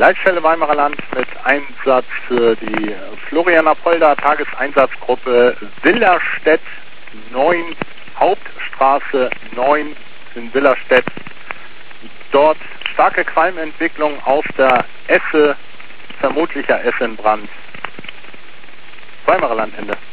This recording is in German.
Leitstelle Weimarer Land mit Einsatz für die Florianer-Polder Tageseinsatzgruppe Villerstedt 9, Hauptstraße 9 in Villerstedt. Dort starke Qualmentwicklung aus der Esse, vermutlicher Essenbrand. Weimarer Land, Ende.